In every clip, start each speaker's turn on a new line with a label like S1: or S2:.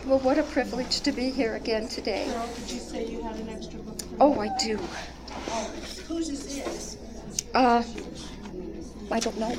S1: Well, what a privilege to be here again today.
S2: Carol, did you say you had an extra book?
S1: Oh, I do.
S2: Oh, whose is this?
S1: I don't know.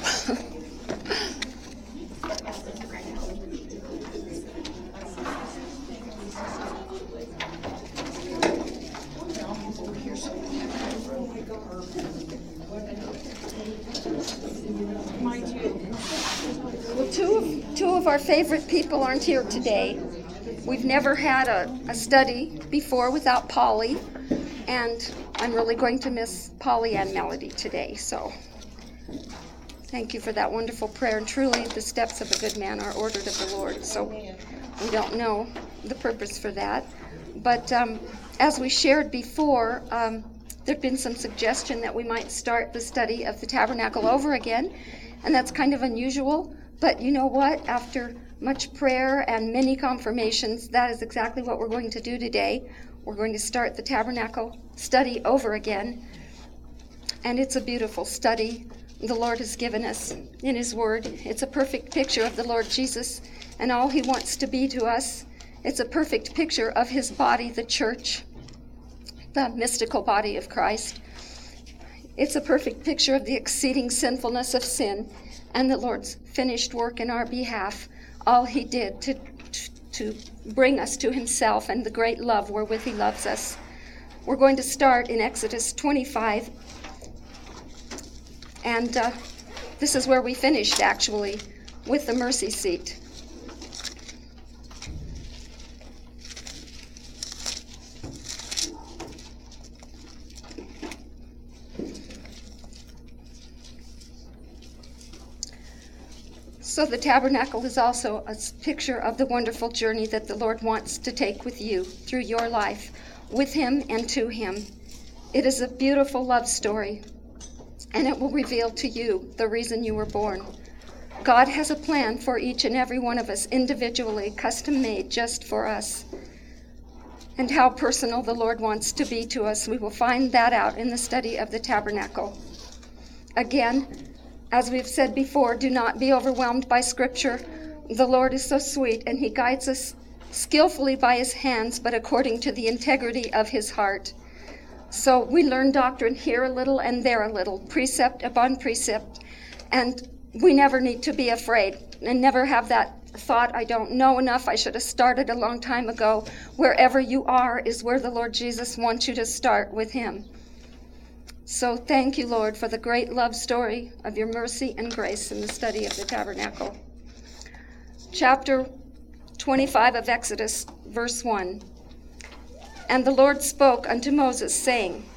S2: Mine too.
S1: Well, two of our favorite people aren't here today. We've never had a study before without Polly, and I'm really going to miss Polly and Melody today. So thank you for that wonderful prayer. And truly, the steps of a good man are ordered of the Lord. So we don't know the purpose for that. But as we shared before, there'd been some suggestion that we might start the study of the tabernacle over again. And that's kind of unusual. But you know what? After much prayer and many confirmations, that is exactly what we're going to do today. We're going to start the tabernacle study over again. And it's a beautiful study the Lord has given us in His Word. It's a perfect picture of the Lord Jesus and all He wants to be to us. It's a perfect picture of His body, the church, the mystical body of Christ. It's a perfect picture of the exceeding sinfulness of sin and the Lord's finished work in our behalf. All He did to bring us to Himself and the great love wherewith He loves us. We're going to start in Exodus 25. And this is where we finished, actually, with the mercy seat. So the tabernacle is also a picture of the wonderful journey that the Lord wants to take with you through your life, with Him and to Him. It is a beautiful love story, and it will reveal to you the reason you were born. God has a plan for each and every one of us individually, custom-made just for us. And how personal the Lord wants to be to us, we will find that out in the study of the tabernacle. Again, as we've said before, do not be overwhelmed by Scripture. The Lord is so sweet, and He guides us skillfully by His hands, but according to the integrity of His heart. So we learn doctrine here a little and there a little, precept upon precept, and we never need to be afraid and never have that thought, I don't know enough, I should have started a long time ago. Wherever you are is where the Lord Jesus wants you to start with Him. So thank you, Lord, for the great love story of your mercy and grace in the study of the tabernacle. Chapter 25 of Exodus, verse 1. And the Lord spoke unto Moses, saying,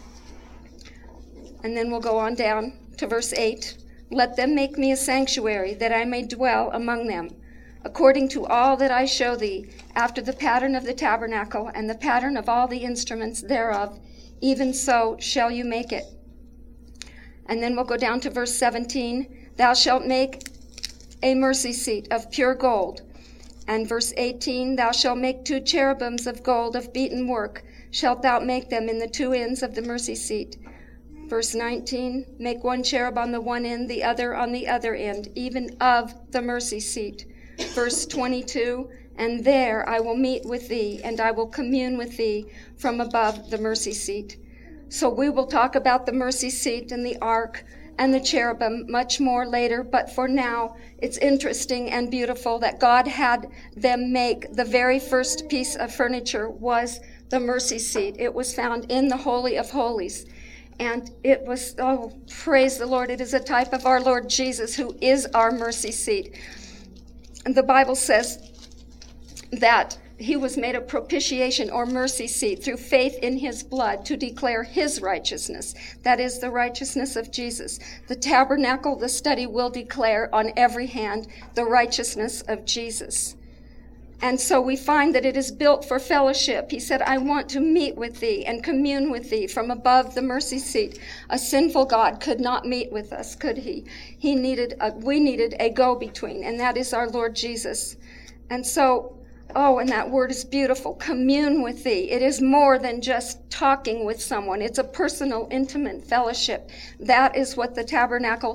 S1: and then we'll go on down to verse 8, let them make me a sanctuary, that I may dwell among them, according to all that I show thee, after the pattern of the tabernacle, and the pattern of all the instruments thereof, even so shall you make it. And then we'll go down to verse 17. Thou shalt make a mercy seat of pure gold. And verse 18, thou shalt make 2 cherubims of gold of beaten work. Shalt thou make them in the 2 ends of the mercy seat. Verse 19, make 1 cherub on the one end, the other on the other end, even of the mercy seat. Verse 22, and there I will meet with thee, and I will commune with thee from above the mercy seat. So we will talk about the mercy seat and the ark and the cherubim much more later, but for now, it's interesting and beautiful that God had them make the very first piece of furniture was the mercy seat. It was found in the Holy of Holies. And it was, oh, praise the Lord, it is a type of our Lord Jesus, who is our mercy seat. And the Bible says that He was made a propitiation or mercy seat through faith in His blood to declare His righteousness. That is the righteousness of Jesus. The tabernacle, the study, will declare on every hand the righteousness of Jesus. And so we find that it is built for fellowship. He said, I want to meet with thee and commune with thee from above the mercy seat. A sinful God could not meet with us, could He? We needed a go-between, and that is our Lord Jesus. And so, oh, and that word is beautiful, commune with thee. It is more than just talking with someone. It's a personal, intimate fellowship. That is what the tabernacle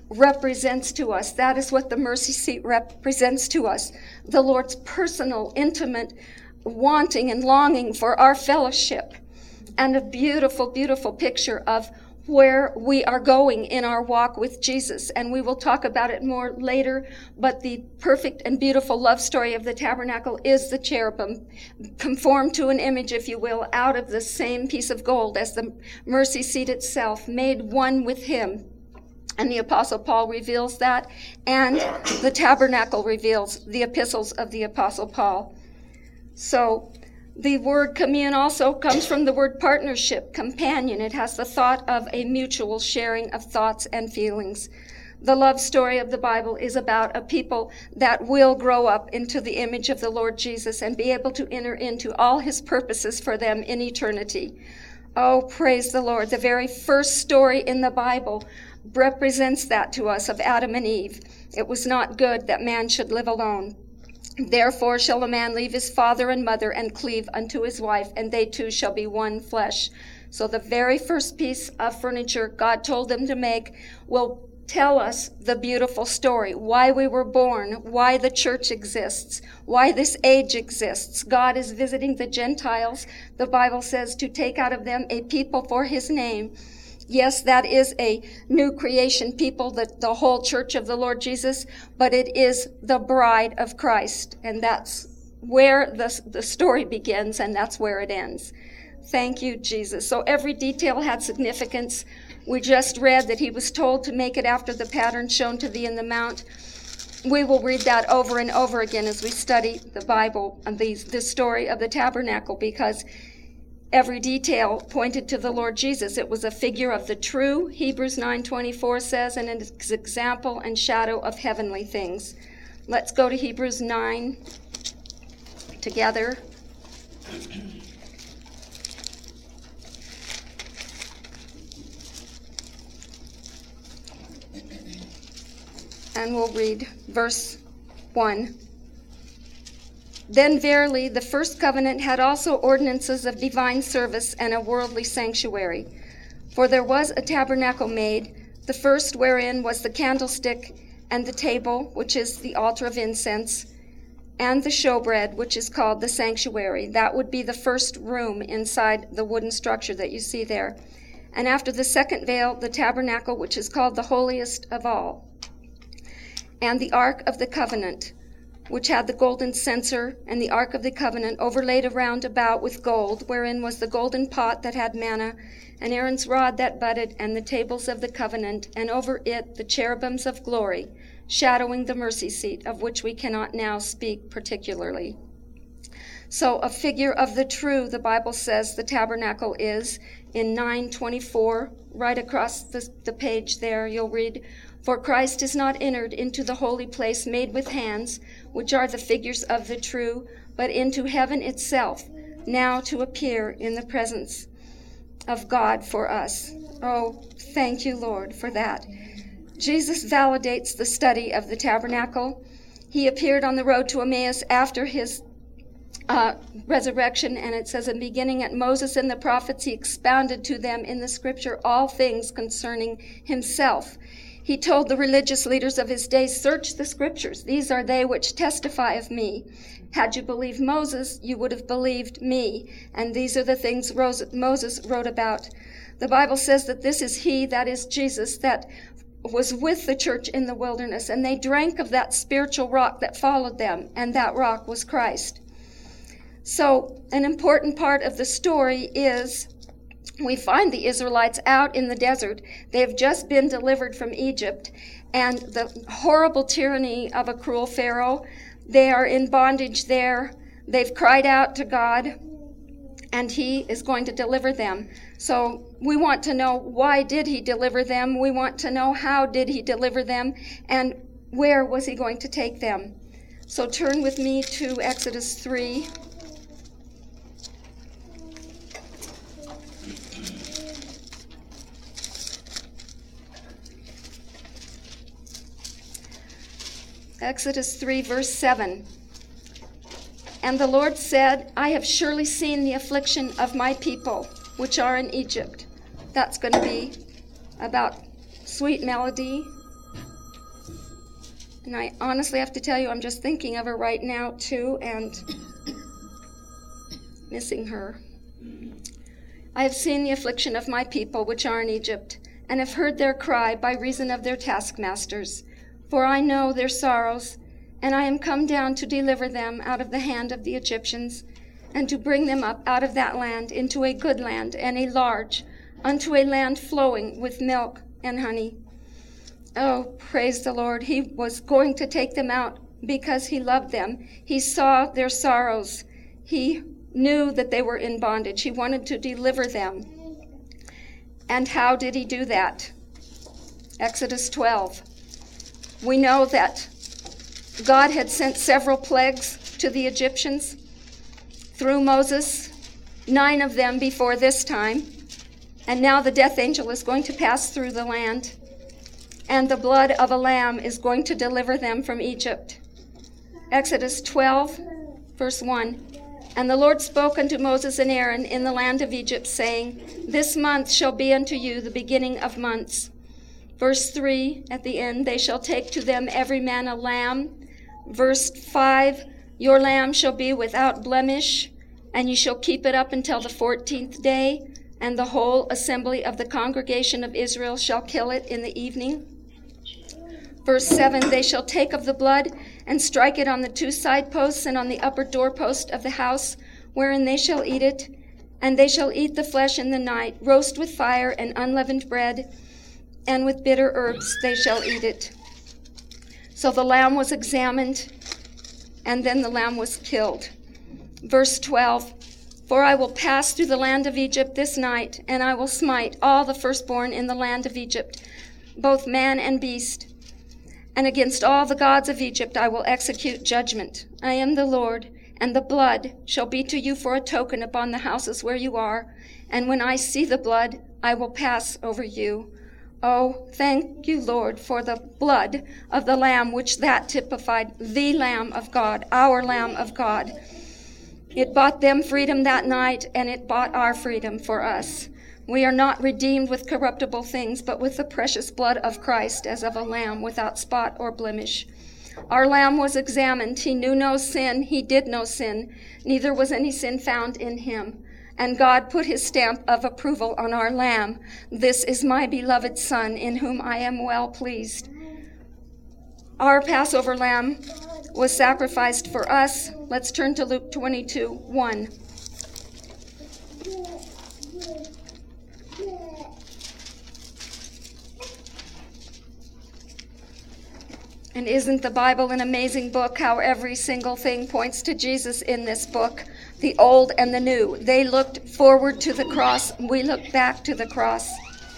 S1: represents to us. That is what the mercy seat represents to us. The Lord's personal, intimate wanting and longing for our fellowship. And a beautiful, beautiful picture of where we are going in our walk with Jesus. And we will talk about it more later, but the perfect and beautiful love story of the tabernacle is the cherubim, conformed to an image, if you will, out of the same piece of gold as the mercy seat itself, made one with him. And the Apostle Paul reveals that, and the tabernacle reveals the epistles of the Apostle Paul. So the word commune also comes from the word partnership, companion. It has the thought of a mutual sharing of thoughts and feelings. The love story of the Bible is about a people that will grow up into the image of the Lord Jesus and be able to enter into all his purposes for them in eternity. Oh, praise the Lord. The very first story in the Bible represents that to us of Adam and Eve. It was not good that man should live alone. Therefore shall a man leave his father and mother and cleave unto his wife, and they two shall be one flesh. So the very first piece of furniture God told them to make will tell us the beautiful story, why we were born, why the church exists, why this age exists. God is visiting the Gentiles, the Bible says, to take out of them a people for his name. Yes, that is a new creation people, the whole church of the Lord Jesus, but it is the bride of Christ. And that's where the story begins, and that's where it ends. Thank you, Jesus. So every detail had significance. We just read that he was told to make it after the pattern shown to thee in the mount. We will read that over and over again as we study the Bible and the story of the tabernacle, because every detail pointed to the Lord Jesus. It was a figure of the true, Hebrews 9:24 says, and an example and shadow of heavenly things. Let's go to Hebrews 9 together. And we'll read verse 1. Then verily the first covenant had also ordinances of divine service and a worldly sanctuary. For there was a tabernacle made, the first wherein was the candlestick and the table, which is the altar of incense, and the showbread, which is called the sanctuary. That would be the first room inside the wooden structure that you see there. And after the second veil, the tabernacle, which is called the holiest of all, and the ark of the covenant, which had the golden censer, and the ark of the covenant overlaid around about with gold, wherein was the golden pot that had manna, and Aaron's rod that budded, and the tables of the covenant, and over it the cherubims of glory, shadowing the mercy seat, of which we cannot now speak particularly. So a figure of the true, the Bible says the tabernacle is, in 9:24, right across the page there, you'll read, for Christ is not entered into the holy place made with hands, which are the figures of the true, but into heaven itself, now to appear in the presence of God for us. Oh, thank you, Lord, for that. Jesus validates the study of the tabernacle. He appeared on the road to Emmaus after his resurrection, and it says, in beginning at Moses and the prophets, he expounded to them in the scripture all things concerning himself. He told the religious leaders of his day, search the scriptures. These are they which testify of me. Had you believed Moses, you would have believed me. And these are the things Moses wrote about. The Bible says that this is he, that is Jesus, that was with the church in the wilderness. And they drank of that spiritual rock that followed them. And that rock was Christ. So an important part of the story is we find the Israelites out in the desert. They have just been delivered from Egypt and the horrible tyranny of a cruel Pharaoh. They are in bondage there. They've cried out to God, and he is going to deliver them. So we want to know, why did he deliver them? We want to know, how did he deliver them? And where was he going to take them? So turn with me to Exodus 3. Exodus 3, verse 7. And the Lord said, I have surely seen the affliction of my people, which are in Egypt. That's going to be about sweet melody And I honestly have to tell you, I'm just thinking of her right now, too, and missing her. I have seen the affliction of my people which are in Egypt, and have heard their cry by reason of their taskmasters. For I know their sorrows, and I am come down to deliver them out of the hand of the Egyptians, and to bring them up out of that land into a good land, and a large, unto a land flowing with milk and honey. Oh, praise the Lord. He was going to take them out because he loved them. He saw their sorrows. He knew that they were in bondage. He wanted to deliver them. And how did he do that? Exodus 12. We know that God had sent several plagues to the Egyptians through Moses, 9 of them before this time. And now the death angel is going to pass through the land, and the blood of a lamb is going to deliver them from Egypt. Exodus 12, verse 1. And the Lord spoke unto Moses and Aaron in the land of Egypt, saying, This month shall be unto you the beginning of months. Verse 3, at the end, they shall take to them every man a lamb. Verse 5, your lamb shall be without blemish, and ye shall keep it up until the 14th day, and the whole assembly of the congregation of Israel shall kill it in the evening. Verse 7, they shall take of the blood and strike it on the 2 side posts and on the upper doorpost of the house, wherein they shall eat it. And they shall eat the flesh in the night, roast with fire and unleavened bread, and with bitter herbs they shall eat it. So the lamb was examined, and then the lamb was killed. Verse 12, for I will pass through the land of Egypt this night, and I will smite all the firstborn in the land of Egypt, both man and beast. And against all the gods of Egypt I will execute judgment. I am the Lord, and the blood shall be to you for a token upon the houses where you are. And when I see the blood, I will pass over you. Oh, thank you, Lord, for the blood of the Lamb, which that typified the Lamb of God, our Lamb of God. It bought them freedom that night, and it bought our freedom for us. We are not redeemed with corruptible things, but with the precious blood of Christ, as of a lamb without spot or blemish. Our lamb was examined. He knew no sin. He did no sin. Neither was any sin found in him. And God put his stamp of approval on our lamb. This is my beloved Son, in whom I am well pleased. Our Passover lamb was sacrificed for us. Let's turn to Luke 22:1. And isn't the Bible an amazing book? How every single thing points to Jesus in this book, the old and the new. They looked forward to the cross. We look back to the cross.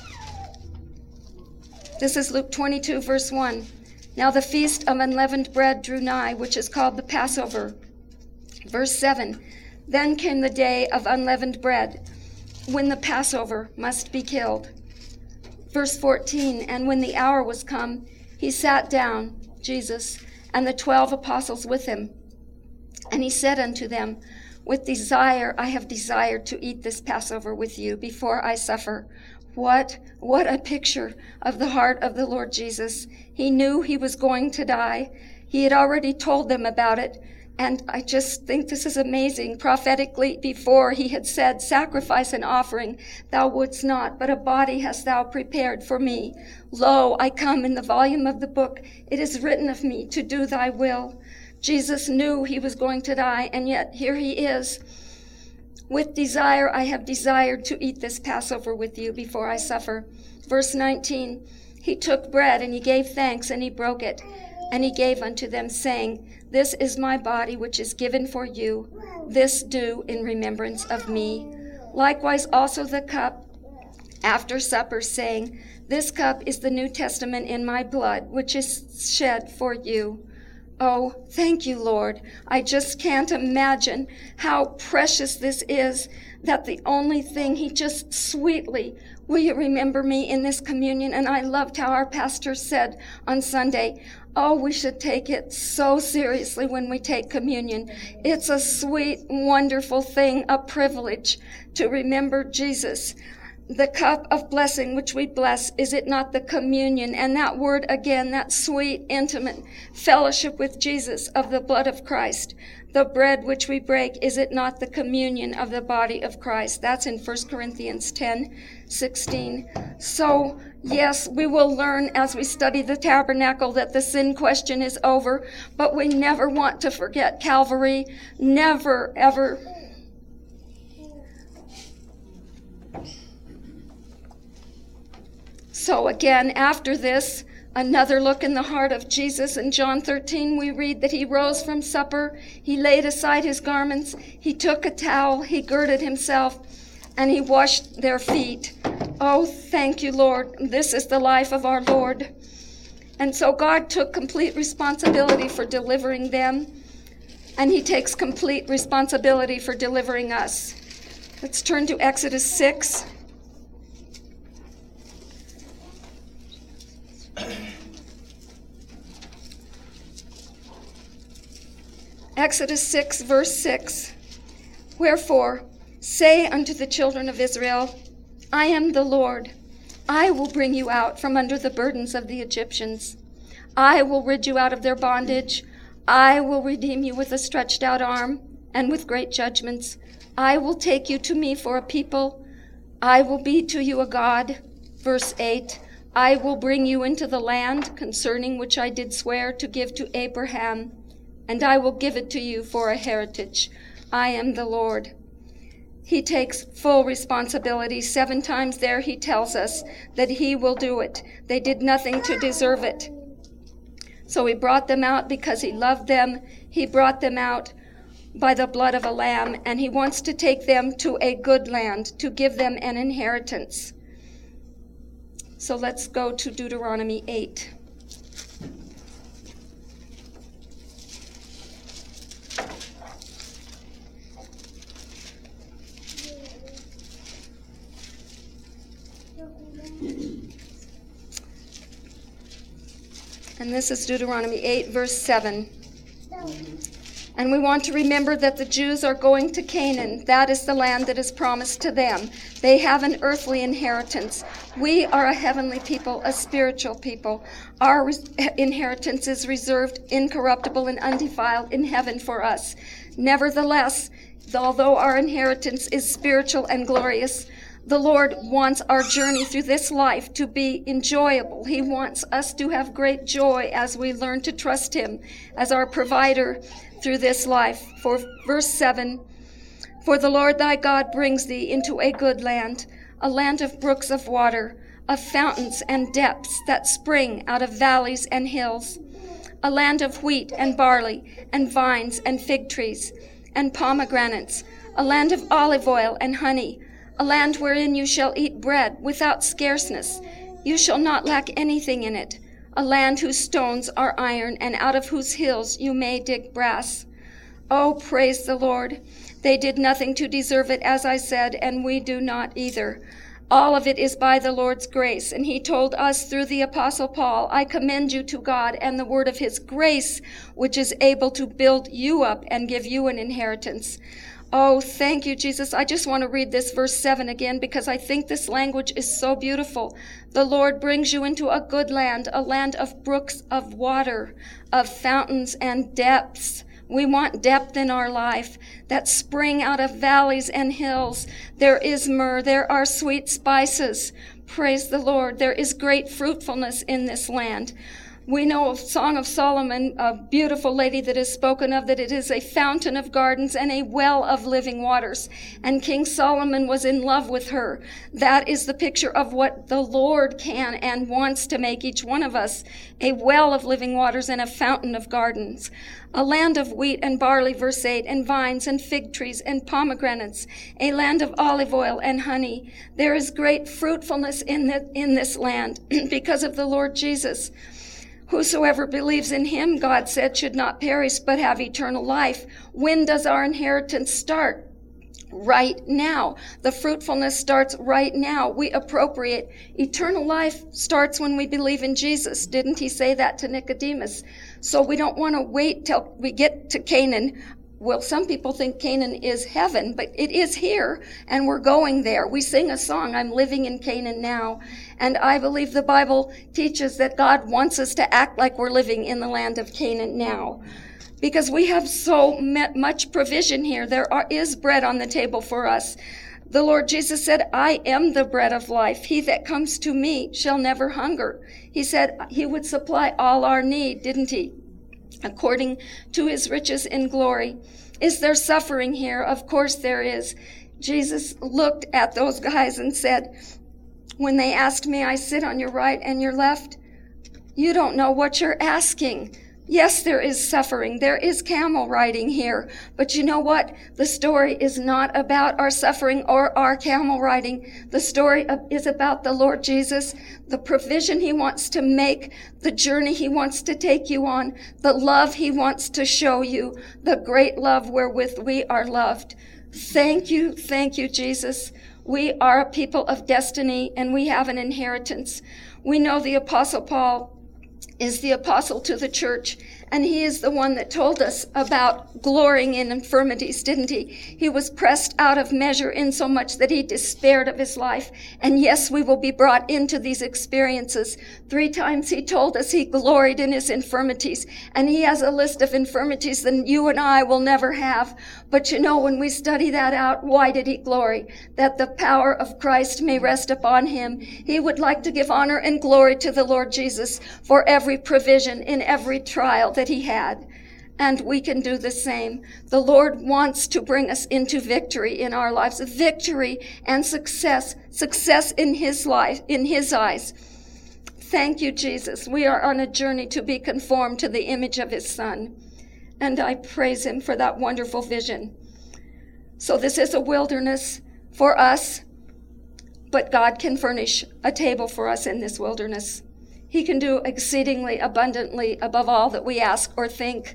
S1: This is Luke 22, verse 1. Now the feast of unleavened bread drew nigh, which is called the Passover. Verse 7. Then came the day of unleavened bread, when the Passover must be killed. Verse 14. And when the hour was come, he sat down, Jesus, and the 12 apostles with him. And he said unto them, with desire I have desired to eat this Passover with you before I suffer. What a picture of the heart of the Lord Jesus. He knew he was going to die. He had already told them about it. And I just think this is amazing. Prophetically, before he had said, sacrifice and offering thou wouldst not, but a body hast thou prepared for me. Lo, I come in the volume of the book. It is written of me to do thy will. Jesus knew he was going to die, and yet here he is. With desire I have desired to eat this Passover with you before I suffer. Verse 19, he took bread, and he gave thanks, and he broke it, and he gave unto them, saying, this is my body, which is given for you. This do in remembrance of me. Likewise also the cup after supper, saying, this cup is the New Testament in my blood, which is shed for you. Oh, thank you, Lord. I just can't imagine how precious this is, that the only thing he just sweetly, will you remember me in this communion? And I loved how our pastor said on Sunday, oh, we should take it so seriously when we take communion. It's a sweet, wonderful thing, a privilege to remember Jesus. The cup of blessing which we bless, is it not the communion? And that word again, that sweet, intimate fellowship with Jesus of the blood of Christ. The bread which we break, is it not the communion of the body of Christ? That's in 1 Corinthians 10:16. So, yes, we will learn as we study the tabernacle that the sin question is over, but we never want to forget Calvary. Never, ever. So again, after this, another look in the heart of Jesus. In John 13, we read that he rose from supper, he laid aside his garments, he took a towel, he girded himself, and he washed their feet. Oh, thank you, Lord. This is the life of our Lord. And so God took complete responsibility for delivering them, and he takes complete responsibility for delivering us. Let's turn to Exodus 6. Exodus 6, verse 6. Wherefore, say unto the children of Israel, I am the Lord. I will bring you out from under the burdens of the Egyptians. I will rid you out of their bondage. I will redeem you with a stretched out arm and with great judgments. I will take you to me for a people. I will be to you a God. Verse 8. I will bring you into the land concerning which I did swear to give to Abraham, and I will give it to you for a heritage. I am the Lord. He takes full responsibility. 7 times there he tells us that he will do it. They did nothing to deserve it. So he brought them out because he loved them. He brought them out by the blood of a lamb, and he wants to take them to a good land, to give them an inheritance. So let's go to Deuteronomy 8. And this is Deuteronomy 8, verse 7. And we want to remember that the Jews are going to Canaan. That is the land that is promised to them. They have an earthly inheritance. We are a heavenly people, a spiritual people. Our inheritance is reserved, incorruptible, and undefiled in heaven for us. Nevertheless, although our inheritance is spiritual and glorious, the Lord wants our journey through this life to be enjoyable. He wants us to have great joy as we learn to trust him as our provider through this life. For verse 7, for the Lord thy God brings thee into a good land, a land of brooks of water, of fountains and depths that spring out of valleys and hills, a land of wheat and barley and vines and fig trees and pomegranates, a land of olive oil and honey, a land wherein you shall eat bread without scarceness. You shall not lack anything in it. A land whose stones are iron, and out of whose hills you may dig brass. Oh, praise the Lord. They did nothing to deserve it, as I said, and we do not either. All of it is by the Lord's grace, and he told us through the Apostle Paul, I commend you to God and the word of his grace, which is able to build you up and give you an inheritance. Oh, thank you, Jesus. I just want to read this verse 7 again because I think this language is so beautiful. The Lord brings you into a good land, a land of brooks of water, of fountains and depths. We want depth in our life that spring out of valleys and hills. There is myrrh. There are sweet spices. Praise the Lord. There is great fruitfulness in this land. We know of Song of Solomon, a beautiful lady that is spoken of, that it is a fountain of gardens and a well of living waters. And King Solomon was in love with her. That is the picture of what the Lord can and wants to make each one of us, a well of living waters and a fountain of gardens. A land of wheat and barley, verse 8, and vines and fig trees and pomegranates, a land of olive oil and honey. There is great fruitfulness in this land because of the Lord Jesus. Whosoever believes in him, God said, should not perish but have eternal life. When does our inheritance start? Right now. The fruitfulness starts right now. We appropriate. Eternal life starts when we believe in Jesus. Didn't he say that to Nicodemus? So we don't want to wait till we get to Canaan. Well, some people think Canaan is heaven, but it is here, and we're going there. We sing a song, I'm living in Canaan now, and I believe the Bible teaches that God wants us to act like we're living in the land of Canaan now, because we have so much provision here. There is bread on the table for us. The Lord Jesus said, I am the bread of life. He that comes to me shall never hunger. He said he would supply all our need, didn't he? According to his riches in glory. Is there suffering here? Of course there is. Jesus looked at those guys and said, when they asked, may I sit on your right and your left? You don't know what you're asking. Yes, there is suffering. There is camel riding here. But you know what? The story is not about our suffering or our camel riding. The story is about the Lord Jesus, the provision he wants to make, the journey he wants to take you on, the love he wants to show you, the great love wherewith we are loved. Thank you, Jesus. We are a people of destiny, and we have an inheritance. We know the Apostle Paul is the apostle to the church, and he is the one that told us about glorying in infirmities, didn't he? He was pressed out of measure in so much that he despaired of his life. And yes, we will be brought into these experiences. 3 times he told us he gloried in his infirmities, and he has a list of infirmities that you and I will never have. But you know, when we study that out, why did he glory? That the power of Christ may rest upon him. He would like to give honor and glory to the Lord Jesus for every provision in every trial that he had. And we can do the same. The Lord wants to bring us into victory in our lives, victory and success in his life, in his eyes. Thank you, Jesus. We are on a journey to be conformed to the image of his Son. And I praise him for that wonderful vision. So this is a wilderness for us, but God can furnish a table for us in this wilderness. He can do exceedingly abundantly above all that we ask or think.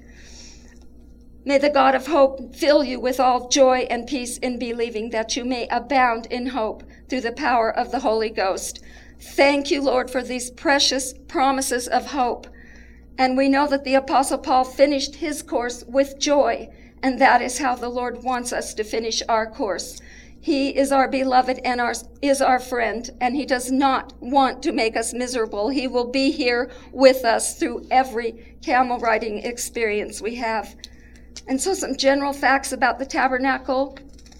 S1: May the God of hope fill you with all joy and peace in believing, that you may abound in hope through the power of the Holy Ghost. Thank you, Lord, for these precious promises of hope. And we know that the Apostle Paul finished his course with joy, and that is how the Lord wants us to finish our course. He is our beloved and is our friend, and he does not want to make us miserable. He will be here with us through every camel riding experience we have. And so some general facts about the tabernacle.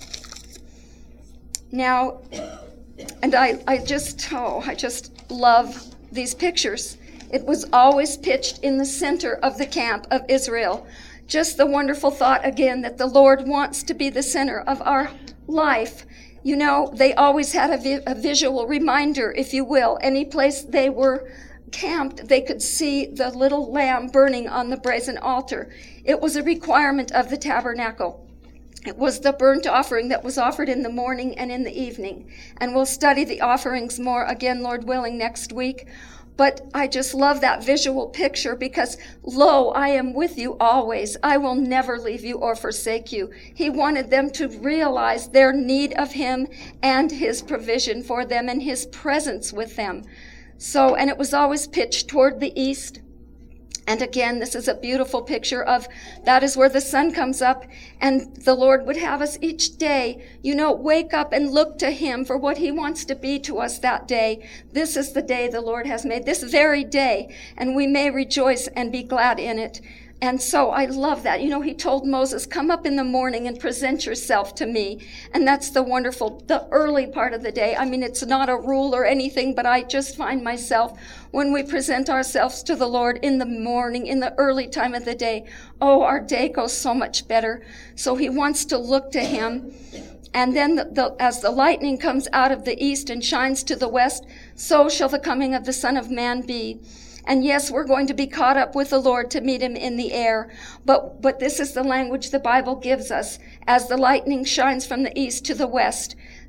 S1: Now, and I just love these pictures. It was always pitched in the center of the camp of Israel. Just the wonderful thought again that the Lord wants to be the center of our life. You know, they always had a visual reminder, if you will. Any place they were camped, they could see the little lamb burning on the brazen altar. It was a requirement of the tabernacle. It was the burnt offering that was offered in the morning and in the evening. And we'll study the offerings more again, Lord willing, next week. But I just love that visual picture because, lo, I am with you always. I will never leave you or forsake you. He wanted them to realize their need of him and his provision for them and his presence with them. So, and it was always pitched toward the east. And again, this is a beautiful picture of that is where the sun comes up, and the Lord would have us each day, you know, wake up and look to him for what he wants to be to us that day. This is the day the Lord has made, this very day, and we may rejoice and be glad in it. And so I love that. You know, he told Moses, come up in the morning and present yourself to me. And that's the early part of the day. I mean, it's not a rule or anything, but I just find myself, when we present ourselves to the Lord in the morning, in the early time of the day, oh, our day goes so much better. So he wants to look to him. And then as the lightning comes out of the east and shines to the west, so shall the coming of the Son of Man be. And yes, we're going to be caught up with the Lord to meet him in the air. But this is the language the Bible gives us. As the lightning shines from the east to the west,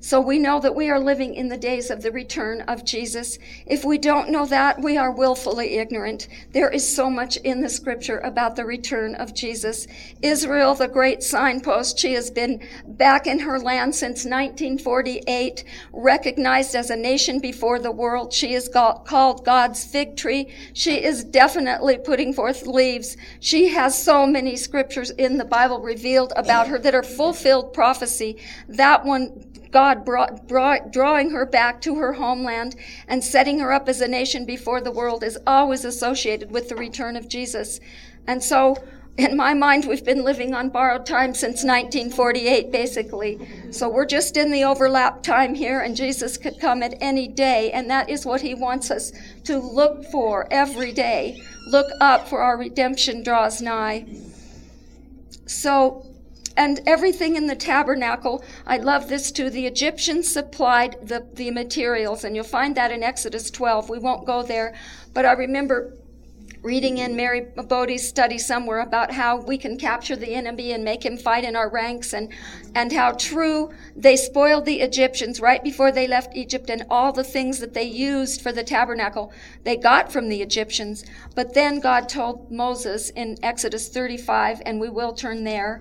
S1: So we know that we are living in the days of the return of Jesus. If we don't know that, we are willfully ignorant. There is so much in the scripture about the return of Jesus. Israel, the great signpost, she has been back in her land since 1948, recognized as a nation before the world. She is called God's fig tree. She is definitely putting forth leaves. She has so many scriptures in the Bible revealed about her that are fulfilled prophecy. That one, God drawing her back to her homeland and setting her up as a nation before the world, is always associated with the return of Jesus. And so, in my mind, we've been living on borrowed time since 1948, basically. So we're just in the overlap time here, and Jesus could come at any day, and that is what he wants us to look for every day. Look up, for our redemption draws nigh. So, and everything in the tabernacle, I love this too. The Egyptians supplied the materials, and you'll find that in Exodus 12. We won't go there, but I remember reading in Mary Bodie's study somewhere about how we can capture the enemy and make him fight in our ranks, and how true they spoiled the Egyptians right before they left Egypt, and all the things that they used for the tabernacle they got from the Egyptians. But then God told Moses in Exodus 35, and we will turn there,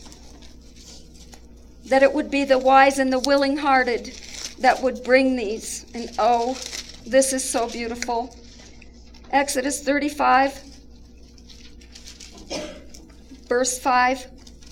S1: that it would be the wise and the willing-hearted that would bring these. And oh, this is so beautiful. Exodus 35, verse 5.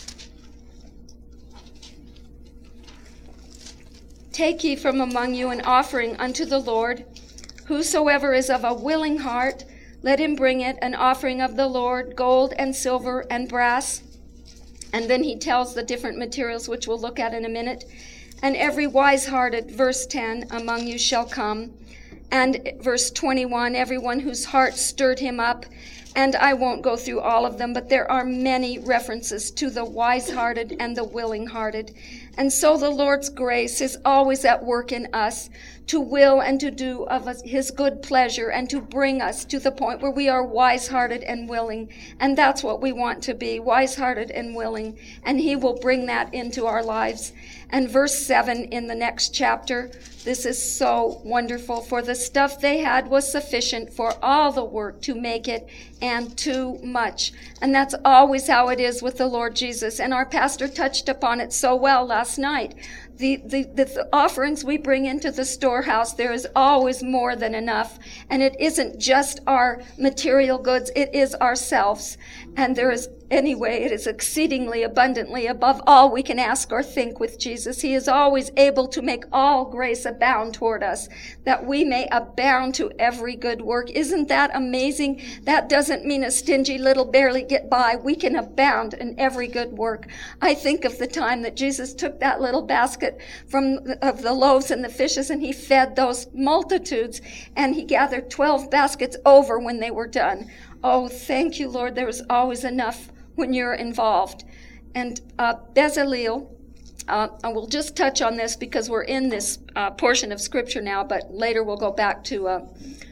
S1: Take ye from among you an offering unto the Lord. Whosoever is of a willing heart, let him bring it, an offering of the Lord, gold and silver and brass. And then he tells the different materials, which we'll look at in a minute. And every wise-hearted, verse 10, among you shall come. And verse 21, everyone whose heart stirred him up. And I won't go through all of them, but there are many references to the wise-hearted and the willing-hearted. And so the Lord's grace is always at work in us to will and to do of his good pleasure, and to bring us to the point where we are wise-hearted and willing. And that's what we want to be, wise-hearted and willing. And he will bring that into our lives. And verse 7 in the next chapter, this is so wonderful. For the stuff they had was sufficient for all the work to make it, and too much. And that's always how it is with the Lord Jesus. And our pastor touched upon it so well last night. The offerings we bring into the storehouse, there is always more than enough. And it isn't just our material goods, it is ourselves. And there is, anyway, it is exceedingly abundantly above all we can ask or think with Jesus. He is always able to make all grace abound toward us, that we may abound to every good work. Isn't that amazing? That doesn't mean a stingy little barely get by. We can abound in every good work. I think of the time that Jesus took that little basket of the loaves and the fishes, and he fed those multitudes, and he gathered 12 baskets over when they were done. Oh, thank you, Lord. There is always enough when you're involved. And Bezalel, I will just touch on this because we're in this portion of Scripture now, but later we'll go back to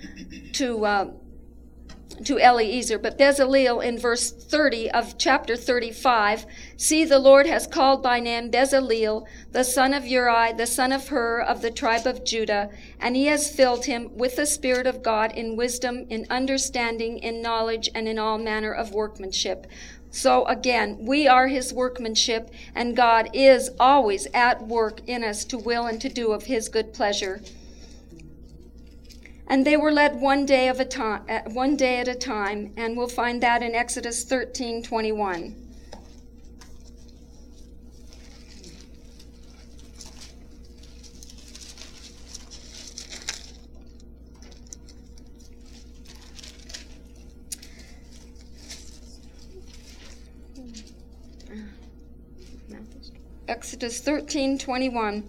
S1: Eliezer. But Bezalel in verse 30 of chapter 35, see, the Lord has called by name Bezalel, the son of Uri, the son of Hur, of the tribe of Judah, and he has filled him with the Spirit of God in wisdom, in understanding, in knowledge, and in all manner of workmanship. So again, we are his workmanship, and God is always at work in us to will and to do of his good pleasure. And they were led one day at a time, and we'll find that in Exodus 13:21. Exodus 13:21.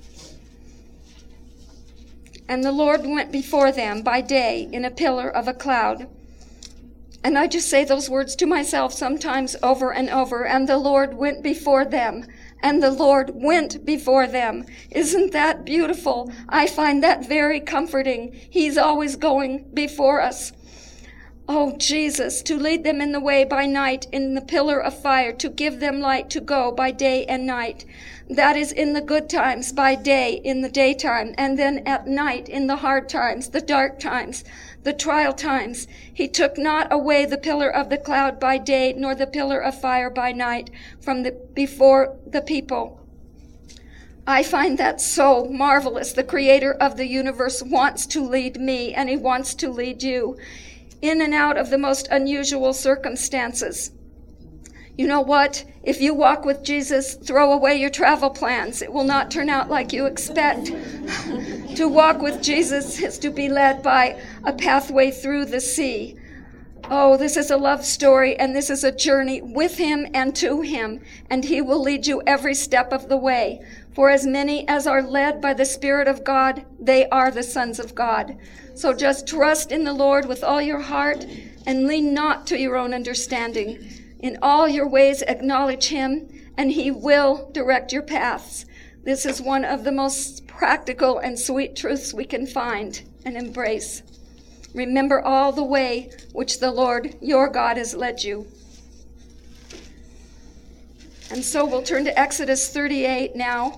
S1: And the Lord went before them by day in a pillar of a cloud. And I just say those words to myself sometimes over and over. And the Lord went before them. And the Lord went before them. Isn't that beautiful? I find that very comforting. He's always going before us. Oh, Jesus, to lead them in the way by night in the pillar of fire, to give them light to go by day and night. That is in the good times, by day, in the daytime, and then at night in the hard times, the dark times, the trial times. He took not away the pillar of the cloud by day, nor the pillar of fire by night from before the people. I find that so marvelous. The Creator of the universe wants to lead me, and he wants to lead you in and out of the most unusual circumstances. You know what? If you walk with Jesus, throw away your travel plans. It will not turn out like you expect. To walk with Jesus is to be led by a pathway through the sea. Oh, this is a love story, and this is a journey with him and to him, and he will lead you every step of the way. For as many as are led by the Spirit of God, they are the sons of God. So just trust in the Lord with all your heart and lean not to your own understanding. In all your ways acknowledge him, and he will direct your paths. This is one of the most practical and sweet truths we can find and embrace. Remember all the way which the Lord your God has led you. And so we'll turn to Exodus 38 now.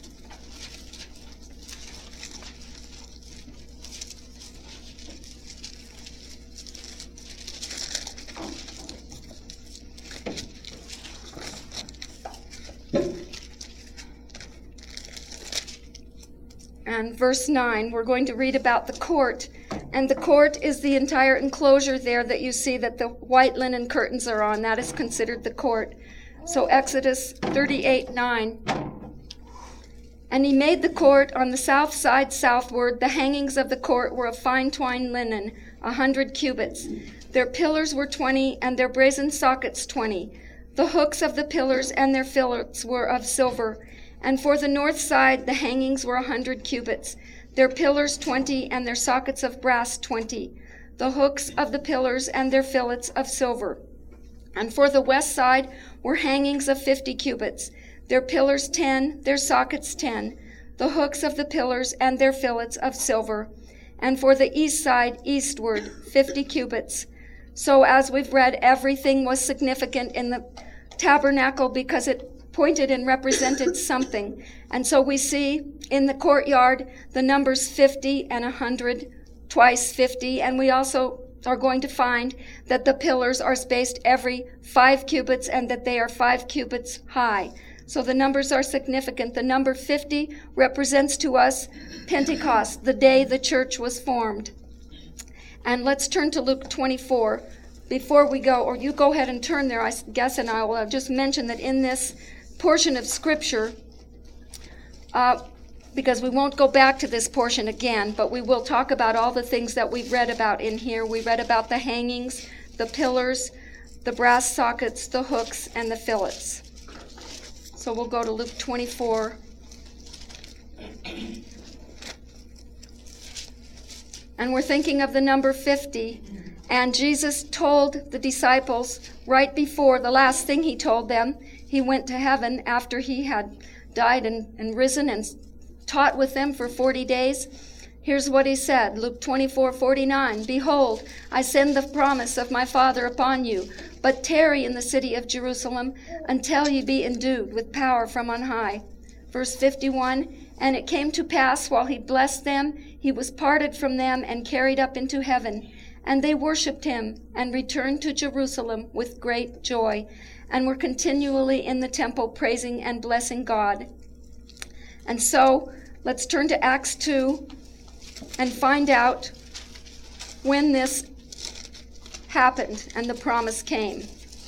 S1: And verse 9, we're going to read about the court. And the court is the entire enclosure there that you see that the white linen curtains are on. That is considered the court. So Exodus 38:9. And he made the court on the south side southward. The hangings of the court were of fine twined linen, 100 cubits. Their pillars were 20, and their brazen sockets 20. The hooks of the pillars and their fillets were of silver. And for the north side, the hangings were 100 cubits. Their pillars 20, and their sockets of brass 20. The hooks of the pillars and their fillets of silver. And for the west side were hangings of 50 cubits. Their pillars 10, their sockets 10. The hooks of the pillars and their fillets of silver. And for the east side, eastward, 50 cubits. So as we've read, everything was significant in the tabernacle because it pointed and represented something. And so we see in the courtyard the numbers 50 and 100, twice 50. And we also are going to find that the pillars are spaced every 5 cubits and that they are 5 cubits high. So the numbers are significant. The number 50 represents to us Pentecost, the day the church was formed. And let's turn to Luke 24. Before we go, or you go ahead and turn there, I guess, and I will just mention that in this portion of Scripture, because we won't go back to this portion again, but we will talk about all the things that we've read about in here. We read about the hangings, the pillars, the brass sockets, the hooks, and the fillets. So we'll go to Luke 24. And we're thinking of the number 50. And Jesus told the disciples right before the last thing he told them, he went to heaven after he had died and risen and taught with them for 40 days. Here's what he said, Luke 24:49. Behold, I send the promise of my Father upon you, but tarry in the city of Jerusalem until ye be endued with power from on high. Verse 51, and it came to pass while he blessed them, he was parted from them and carried up into heaven. And they worshipped him and returned to Jerusalem with great joy, and were continually in the temple praising and blessing God. And so let's turn to Acts 2 and find out when this happened and the promise came.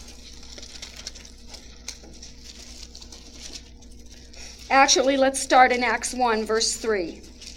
S1: Actually, let's start in Acts 1, verse 3.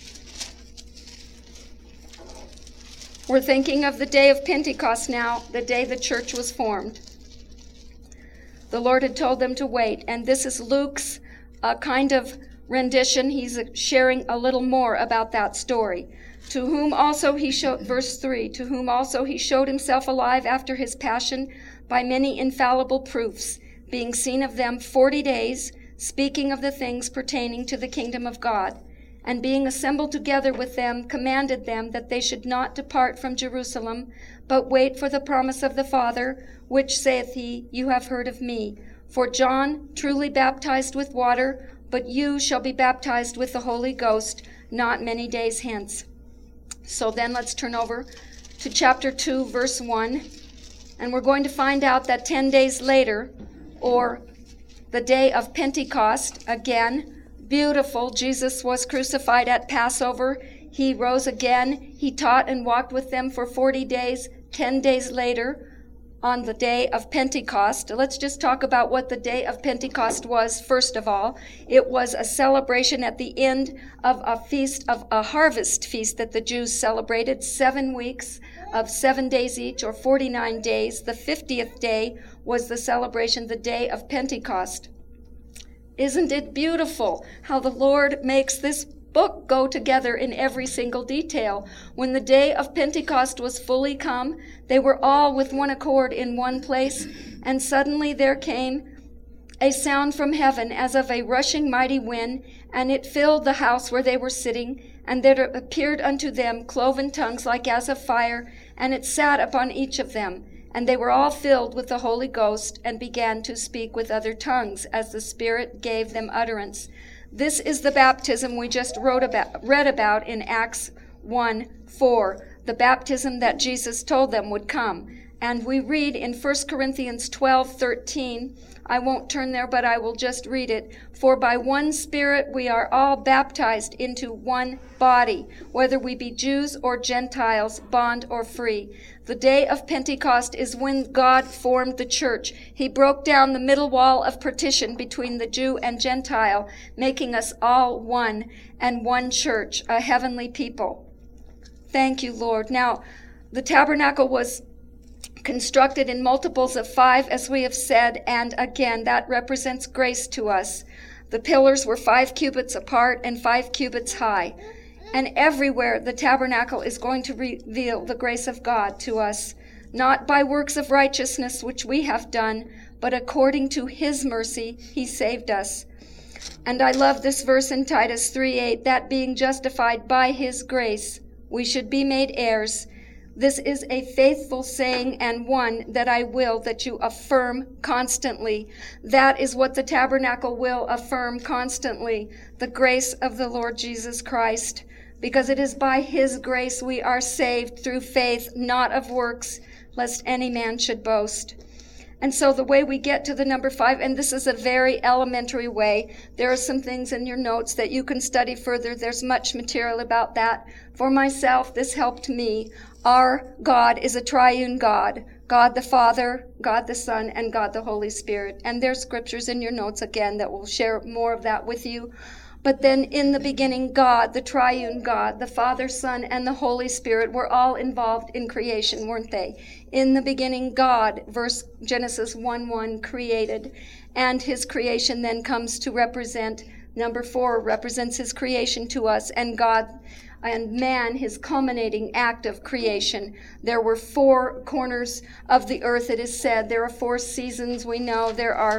S1: We're thinking of the day of Pentecost now, the day the church was formed. The Lord had told them to wait, and this is Luke's kind of rendition. He's sharing a little more about that story. To whom also he showed, verse 3, to whom also he showed himself alive after his passion by many infallible proofs, being seen of them 40 days, speaking of the things pertaining to the kingdom of God. and being assembled together with them, commanded them that they should not depart from Jerusalem, but wait for the promise of the Father, which saith he, You have heard of me. For John truly baptized with water, but you shall be baptized with the Holy Ghost not many days hence. So then let's turn over to chapter 2, verse 1. And we're going to find out that 10 days later, or the day of Pentecost, again, beautiful, Jesus was crucified at Passover. He rose again. He taught and walked with them for 40 days. 10 days later, on the day of Pentecost. Let's just talk about what the day of Pentecost was, first of all. It was a celebration at the end of a harvest feast that the Jews celebrated, 7 weeks of 7 days each, or 49 days. The 50th day was the celebration, the day of Pentecost. Isn't it beautiful how the Lord makes this book go together in every single detail? When the day of Pentecost was fully come, they were all with one accord in one place, and suddenly there came a sound from heaven as of a rushing mighty wind, and it filled the house where they were sitting, and there appeared unto them cloven tongues like as of fire, and it sat upon each of them. And they were all filled with the Holy Ghost, and began to speak with other tongues, as the Spirit gave them utterance. This is the baptism we just read about in Acts 1:4, the baptism that Jesus told them would come. And we read in 1 Corinthians 12:13, I won't turn there, but I will just read it. For by one Spirit we are all baptized into one body, whether we be Jews or Gentiles, bond or free. The day of Pentecost is when God formed the church. He broke down the middle wall of partition between the Jew and Gentile, making us all one and one church, a heavenly people. Thank you, Lord. Now, the tabernacle was constructed in multiples of 5, as we have said, and again, that represents grace to us. The pillars were 5 cubits apart and 5 cubits high. And everywhere the tabernacle is going to reveal the grace of God to us, not by works of righteousness which we have done, but according to his mercy he saved us. And I love this verse in Titus 3:8, that being justified by his grace, we should be made heirs. This is a faithful saying, and one that I will that you affirm constantly. That is what the tabernacle will affirm constantly, the grace of the Lord Jesus Christ. Because it is by his grace we are saved through faith, not of works, lest any man should boast. And so the way we get to the number 5, and this is a very elementary way, there are some things in your notes that you can study further. There's much material about that. For myself, this helped me. Our God is a triune God. God the Father, God the Son, and God the Holy Spirit. And there's scriptures in your notes again that will share more of that with you. But then in the beginning, God, the triune God, the Father, Son, and the Holy Spirit were all involved in creation, weren't they? In the beginning, God, Genesis 1:1, created. And his creation then comes to represent, number 4, represents his creation to us, and God and man, his culminating act of creation. There were 4 corners of the earth, it is said. There are 4 seasons, we know. There are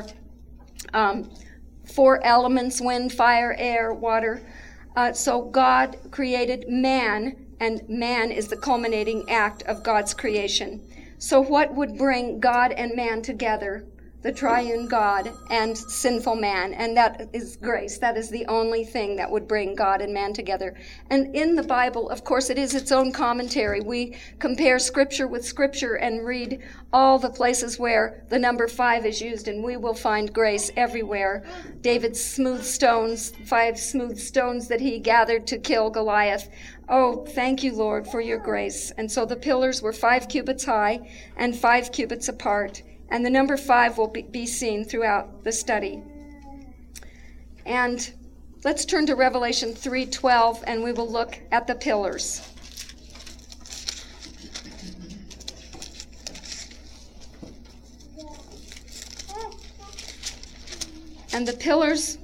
S1: 4 elements: wind, fire, air, water. So God created man, and man is the culminating act of God's creation. So what would bring God and man together? The triune God and sinful man, and that is grace. That is the only thing that would bring God and man together. And in the Bible, of course, it is its own commentary. We compare scripture with scripture and read all the places where the number 5 is used, and we will find grace everywhere. David's smooth stones, 5 smooth stones that he gathered to kill Goliath. Oh, thank you, Lord, for your grace. And so the pillars were 5 cubits high and 5 cubits apart. And the number 5 will be seen throughout the study. And let's turn to Revelation 3:12, and we will look at the pillars. And the pillars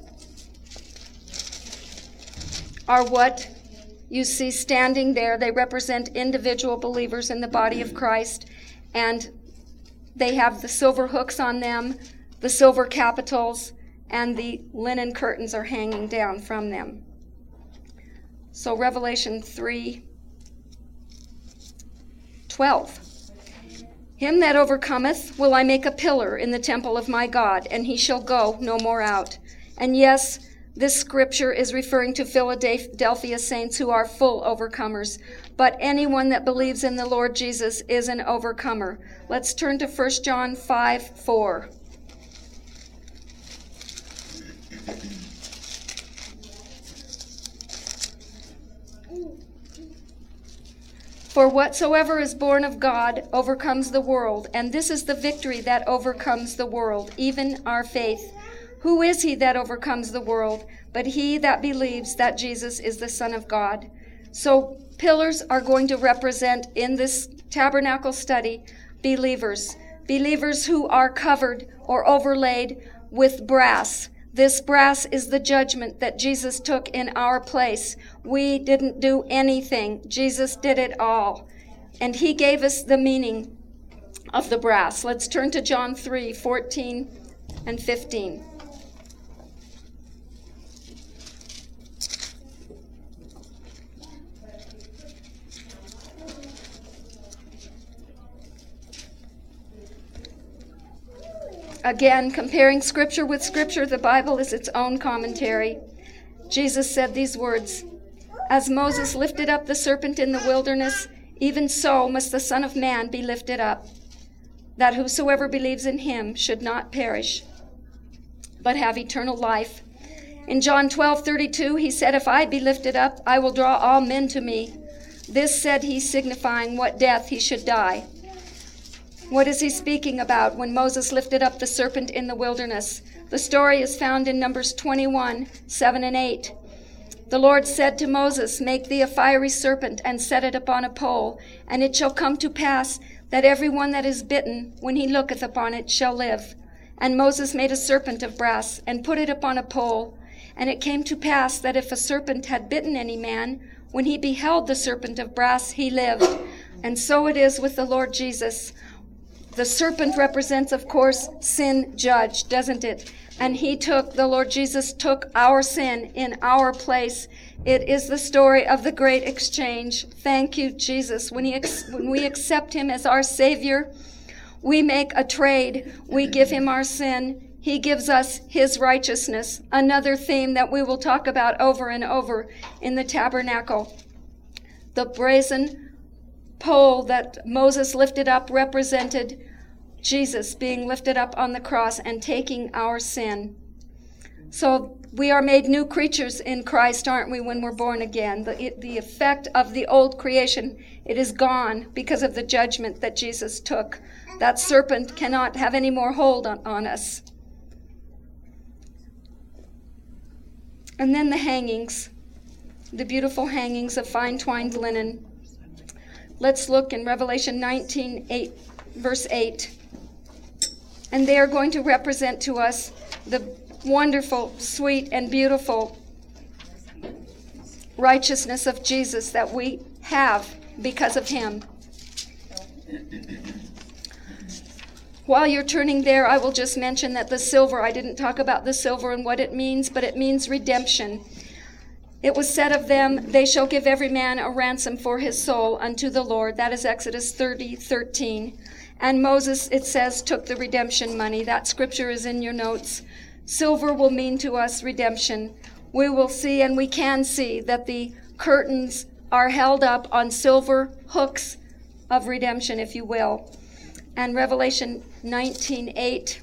S1: are what you see standing there. They represent individual believers in the body of Christ, and they have the silver hooks on them, the silver capitals, and the linen curtains are hanging down from them. So Revelation 3:12. Him that overcometh will I make a pillar in the temple of my God, and he shall go no more out. And yes, this scripture is referring to Philadelphia saints who are full overcomers. But anyone that believes in the Lord Jesus is an overcomer. Let's turn to 1 John 5:4. For whatsoever is born of God overcomes the world, and this is the victory that overcomes the world, even our faith. Who is he that overcomes the world? But he that believes that Jesus is the Son of God. So pillars are going to represent in this tabernacle study believers. Believers who are covered or overlaid with brass. This brass is the judgment that Jesus took in our place. We didn't do anything. Jesus did it all. And he gave us the meaning of the brass. Let's turn to John 3:14 and 15. Again, comparing Scripture with Scripture, the Bible is its own commentary. Jesus said these words, "As Moses lifted up the serpent in the wilderness, even so must the Son of Man be lifted up, that whosoever believes in him should not perish, but have eternal life." In John 12:32, he said, "If I be lifted up, I will draw all men to me." This said he, signifying what death he should die. What is he speaking about when Moses lifted up the serpent in the wilderness? The story is found in Numbers 21:7 and 8. The Lord said to Moses, "Make thee a fiery serpent, and set it upon a pole, and it shall come to pass that every one that is bitten, when he looketh upon it, shall live." And Moses made a serpent of brass, and put it upon a pole. And it came to pass that if a serpent had bitten any man, when he beheld the serpent of brass, he lived. And so it is with the Lord Jesus. The serpent represents, of course, sin judged, doesn't it? And the Lord Jesus took our sin in our place. It is the story of the great exchange. Thank you, Jesus. When we accept him as our Savior, we make a trade. We give him our sin. He gives us his righteousness. Another theme that we will talk about over and over in the tabernacle. The brazen pole that Moses lifted up represented Jesus being lifted up on the cross and taking our sin. So we are made new creatures in Christ, aren't we, when we're born again? The effect of the old creation, it is gone because of the judgment that Jesus took. That serpent cannot have any more hold on us. And then the hangings, the beautiful hangings of fine twined linen. Let's look in Revelation 19:8, verse 8. And they are going to represent to us the wonderful, sweet, and beautiful righteousness of Jesus that we have because of him. While you're turning there, I will just mention that the silver, I didn't talk about the silver and what it means, but it means redemption. It was said of them, "They shall give every man a ransom for his soul unto the Lord." That is Exodus 30:13. And Moses, it says, took the redemption money. That scripture is in your notes. Silver will mean to us redemption. We will see, and we can see, that the curtains are held up on silver hooks of redemption, if you will. And Revelation 19:8,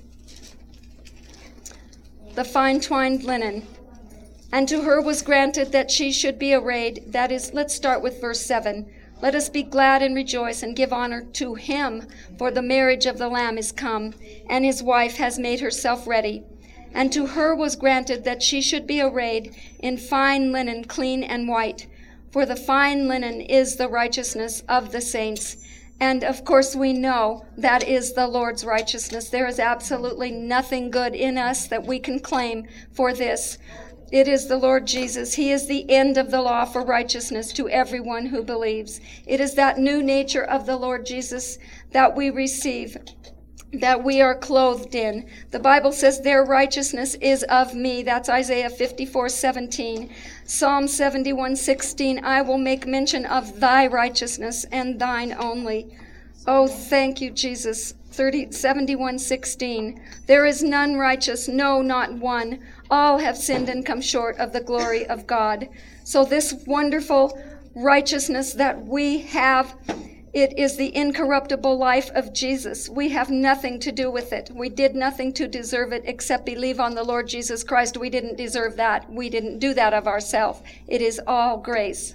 S1: the fine twined linen. And to her was granted that she should be arrayed. That is, let's start with verse 7. "Let us be glad and rejoice and give honor to him, for the marriage of the Lamb is come, and his wife has made herself ready. And to her was granted that she should be arrayed in fine linen, clean and white, for the fine linen is the righteousness of the saints." And of course we know that is the Lord's righteousness. There is absolutely nothing good in us that we can claim for this. It is the Lord Jesus. He is the end of the law for righteousness to everyone who believes. It is that new nature of the Lord Jesus that we receive. that we are clothed in. The Bible says their righteousness is of me. That's Isaiah 54:17. Psalm 71:16. I will make mention of thy righteousness and thine only. Oh, thank you, Jesus. 71:16. There is none righteous, no, not one. All have sinned and come short of the glory of God. So this wonderful righteousness that we have, it is the incorruptible life of Jesus. We have nothing to do with it. We did nothing to deserve it except believe on the Lord Jesus Christ. We didn't deserve that. We didn't do that of ourselves. It is all grace.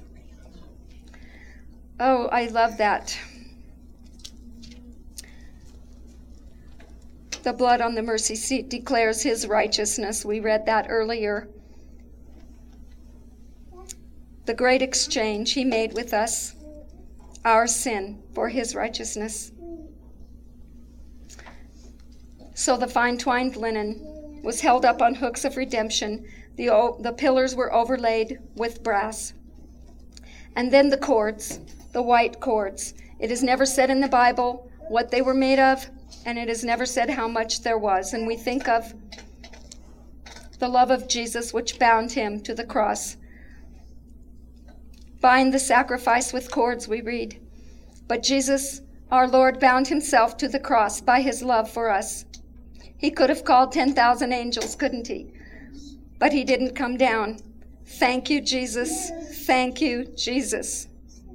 S1: Oh, I love that. The blood on the mercy seat declares his righteousness. We read that earlier. The great exchange he made with us, our sin for his righteousness. So the fine twined linen was held up on hooks of redemption. The pillars were overlaid with brass. And then the cords, the white cords. It is never said in the Bible what they were made of, and it is never said how much there was. And we think of the love of Jesus which bound him to the cross. Bind the sacrifice with cords, we read. But Jesus, our Lord, bound himself to the cross by his love for us. He could have called 10,000 angels, couldn't he? But he didn't come down. Thank you, Jesus. Thank you, Jesus.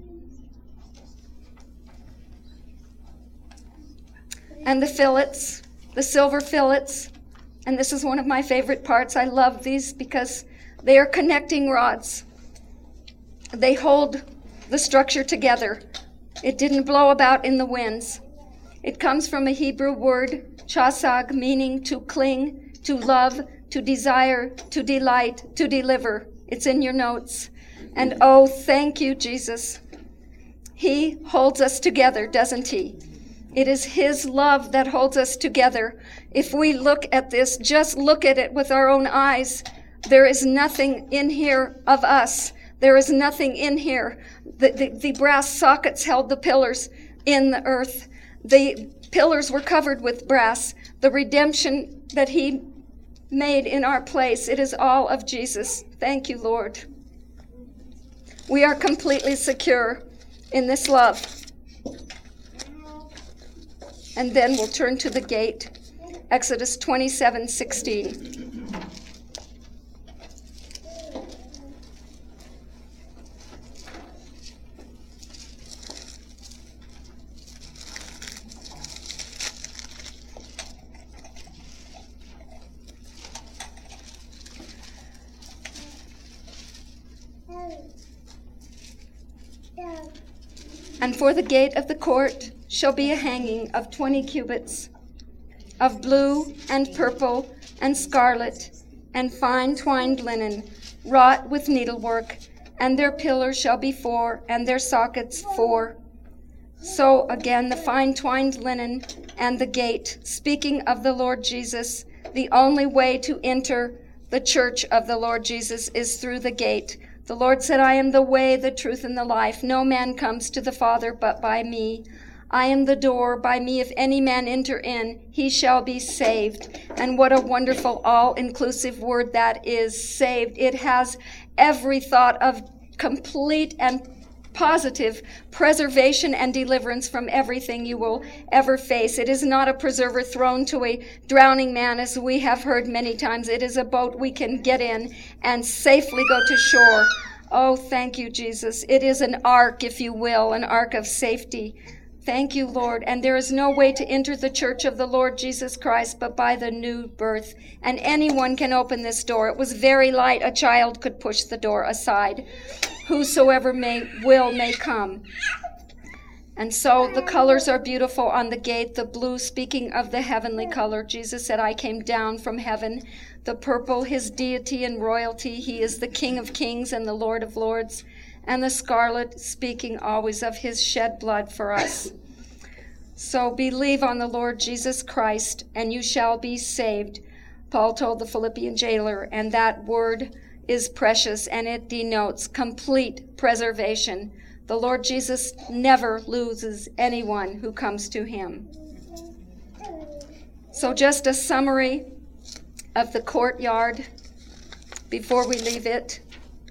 S1: And the fillets, the silver fillets, and this is one of my favorite parts. I love these because they are connecting rods. They hold the structure together. It didn't blow about in the winds. It comes from a Hebrew word, chasag, meaning to cling, to love, to desire, to delight, to deliver. It's in your notes. And oh, thank you, Jesus. He holds us together, doesn't he? It is his love that holds us together. If we look at this, just look at it with our own eyes. There is nothing in here of us. There is nothing in here. The brass sockets held the pillars in the earth. The pillars were covered with brass. The redemption that he made in our place, it is all of Jesus. Thank you, Lord. We are completely secure in this love. And then we'll turn to the gate. Exodus 27:16. And for the gate of the court shall be a hanging of 20 cubits, of blue and purple and scarlet and fine twined linen, wrought with needlework, and their pillars shall be 4, and their sockets 4. So again, the fine twined linen and the gate, speaking of the Lord Jesus. The only way to enter the church of the Lord Jesus is through the gate. The Lord said, I am the way, the truth, and the life. No man comes to the Father but by me. I am the door. By me, if any man enter in, he shall be saved. And what a wonderful, all-inclusive word that is, saved. It has every thought of complete and positive preservation and deliverance from everything you will ever face. It is not a preserver thrown to a drowning man, as we have heard many times. It is a boat we can get in and safely go to shore. Oh, thank you, Jesus. It is an ark, if you will, an ark of safety. Thank you, Lord. And there is no way to enter the church of the Lord Jesus Christ but by the new birth. And anyone can open this door. It was very light. A child could push the door aside. Whosoever may come. And so the colors are beautiful on the gate. The blue, speaking of the heavenly color. Jesus said, I came down from heaven. The purple, his deity and royalty. He is the King of kings and the Lord of lords. And the scarlet, speaking always of his shed blood for us. So believe on the Lord Jesus Christ, and you shall be saved, Paul told the Philippian jailer, and that word is precious, and it denotes complete preservation. The Lord Jesus never loses anyone who comes to him. So just a summary of the courtyard before we leave it.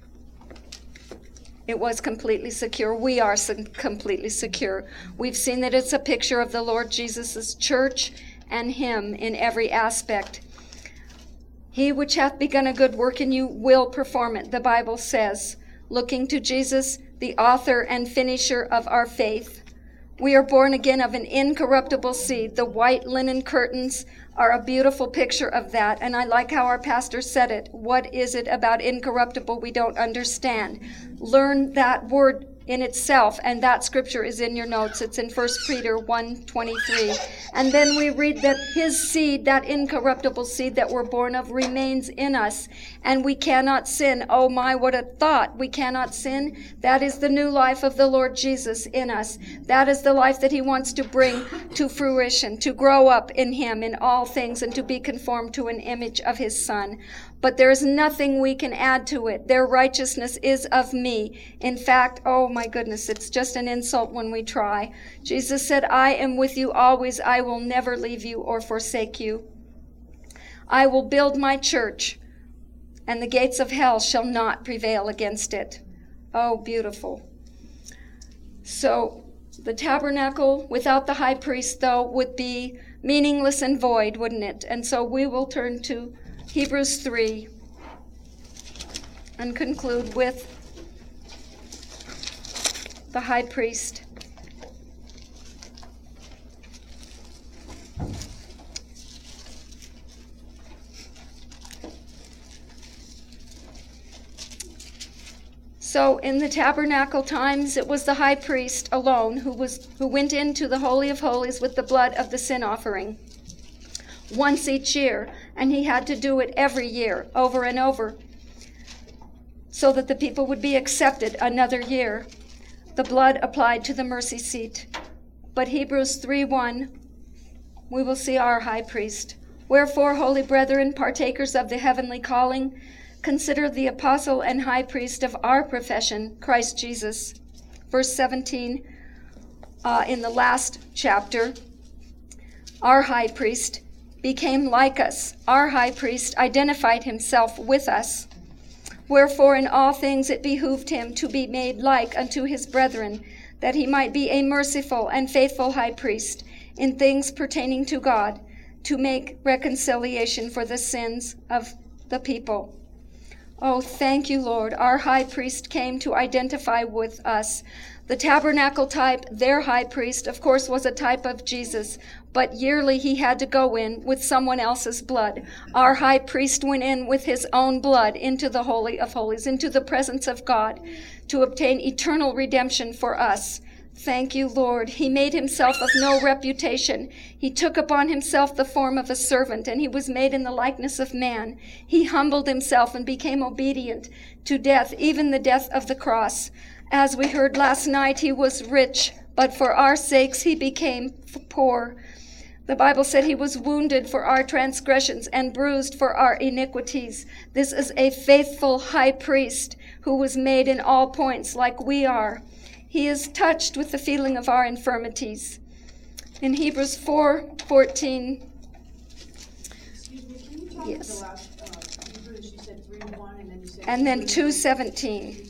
S1: It was completely secure. We are completely secure. We've seen that it's a picture of the Lord Jesus' church and him in every aspect. He which hath begun a good work in you will perform it, the Bible says, looking to Jesus, the author and finisher of our faith. We are born again of an incorruptible seed. The white linen curtains are a beautiful picture of that, and I like how our pastor said it. What is it about incorruptible we don't understand? Learn that word in itself, and that scripture is in your notes. It's in 1 Peter 1:23. And then we read that his seed, that incorruptible seed that we're born of, remains in us, and we cannot sin. Oh my, what a thought. We cannot sin. That is the new life of the Lord Jesus in us. That is the life that he wants to bring to fruition, to grow up in him in all things and to be conformed to an image of his Son. But there is nothing we can add to it. Their righteousness is of me. In fact, oh my goodness, it's just an insult when we try. Jesus said, I am with you always. I will never leave you or forsake you. I will build my church, and the gates of hell shall not prevail against it. Oh, beautiful. So the tabernacle without the high priest, though, would be meaningless and void, wouldn't it? And so we will turn to Hebrews 3 and conclude with the high priest. So in the tabernacle times, it was the high priest alone who went into the Holy of Holies with the blood of the sin offering once each year, and he had to do it every year, over and over, so that the people would be accepted another year. The blood applied to the mercy seat. But Hebrews 3:1, we will see our high priest. Wherefore, holy brethren, partakers of the heavenly calling, consider the apostle and high priest of our profession, Christ Jesus. Verse 17, in the last chapter, our high priest became like us. Our high priest identified himself with us. Wherefore in all things it behooved him to be made like unto his brethren, that he might be a merciful and faithful high priest in things pertaining to God, to make reconciliation for the sins of the people. Oh, thank you, Lord. Our high priest came to identify with us. The tabernacle type, their high priest, of course, was a type of Jesus, but yearly he had to go in with someone else's blood. Our high priest went in with his own blood into the Holy of Holies, into the presence of God, to obtain eternal redemption for us. Thank you, Lord. He made himself of no reputation. He took upon himself the form of a servant, and he was made in the likeness of man. He humbled himself and became obedient to death, even the death of the cross. As we heard last night, he was rich, but for our sakes he became poor. The Bible said he was wounded for our transgressions and bruised for our iniquities. This is a faithful high priest who was made in all points like we are. He is touched with the feeling of our infirmities. In Hebrews 4:14.
S2: Excuse me, can you talk
S1: Yes.
S2: the last Hebrews? You said 3:1 and then you said
S1: And then 2:17.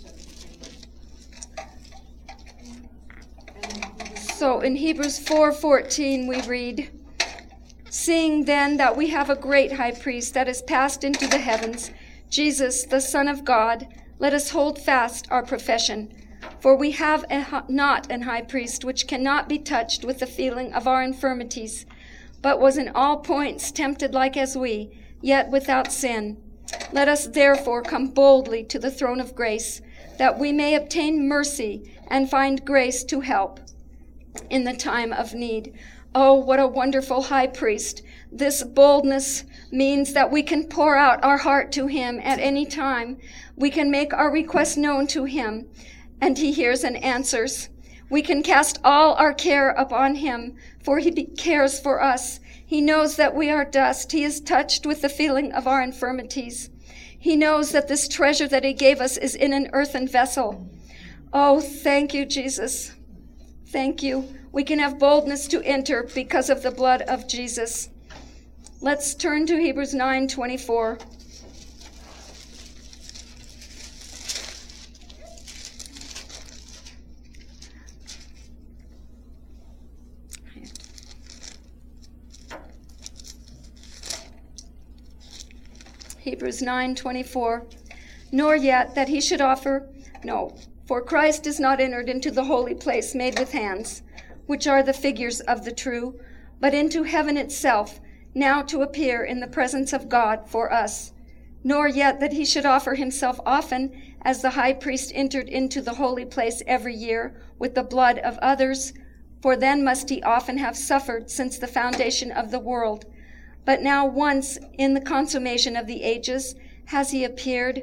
S1: So in Hebrews 4:14 we read, Seeing then that we have a great high priest that is passed into the heavens, Jesus, the Son of God, let us hold fast our profession. For we have not an high priest which cannot be touched with the feeling of our infirmities, but was in all points tempted like as we, yet without sin. Let us therefore come boldly to the throne of grace, that we may obtain mercy and find grace to help in the time of need. Oh, what a wonderful high priest. This boldness means that we can pour out our heart to him at any time. We can make our requests known to him, and he hears and answers. We can cast all our care upon him, for he cares for us. He knows that we are dust. He is touched with the feeling of our infirmities. He knows that this treasure that he gave us is in an earthen vessel. Oh, thank you, Jesus. Thank you. We can have boldness to enter because of the blood of Jesus. Let's turn to Hebrews 9:24. Hebrews 9:24. Nor yet that he should offer, no, for Christ is not entered into the holy place made with hands, which are the figures of the true, but into heaven itself, now to appear in the presence of God for us. Nor yet that he should offer himself often, as the high priest entered into the holy place every year with the blood of others, for then must he often have suffered since the foundation of the world. But now once in the consummation of the ages has he appeared,